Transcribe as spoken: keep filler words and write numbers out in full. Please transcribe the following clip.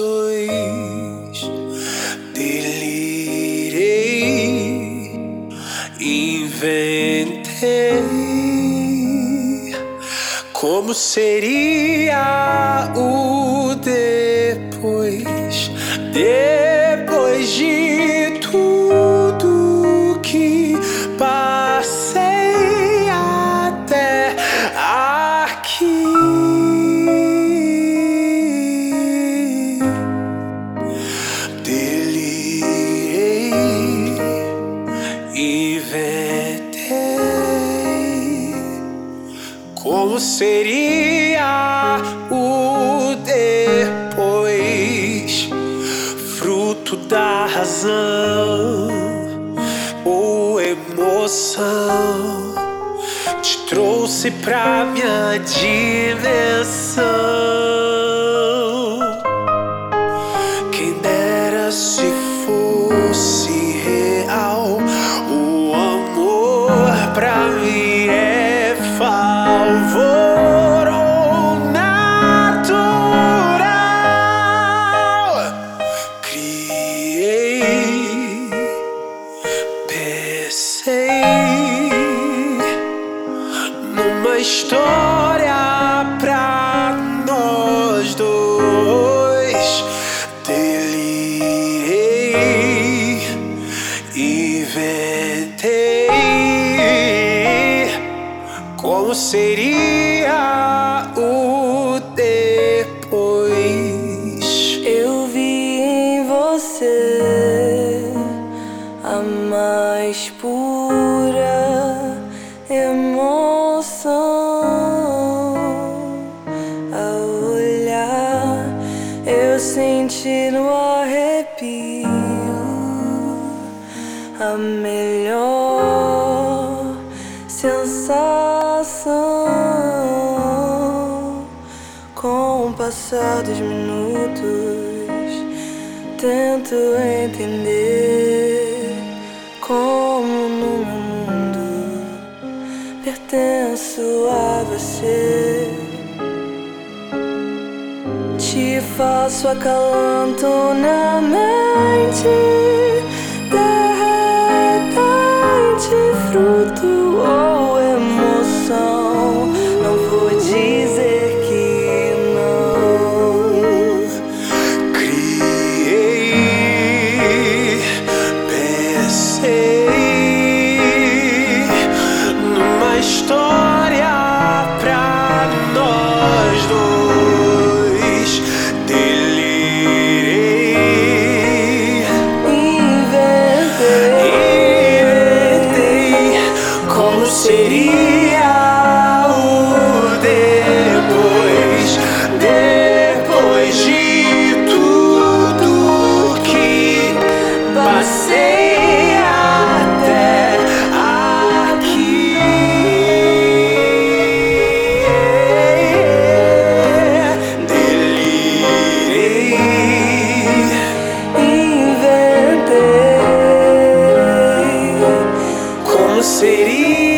dois. Delirei, inventei como seria o depois, depois de tudo que passei até aqui. Delirei, inventei como seria o depois, fruto da razão ou emoção, te trouxe pra minha dimensão. Quem dera se fosse real, o amor pra mim é favor ou natural. Criei, pensei numa história pra nós dois. Delirei, inventei como seria o depois. Eu vi em você a mais pura emoção. Ao olhar, eu senti no arrepio a melhor sensação. Com o passar dos minutos, tento entender como no meu mundo pertenço a você. Te faço acalanto na mente, de repente fruto ou emoção. Não vou dizer que não. Criei, pensei numa história pra nós dois. Delirei, inventei como seria o depois, depois de tudo que passei até aqui. Delirei, Inventei como seria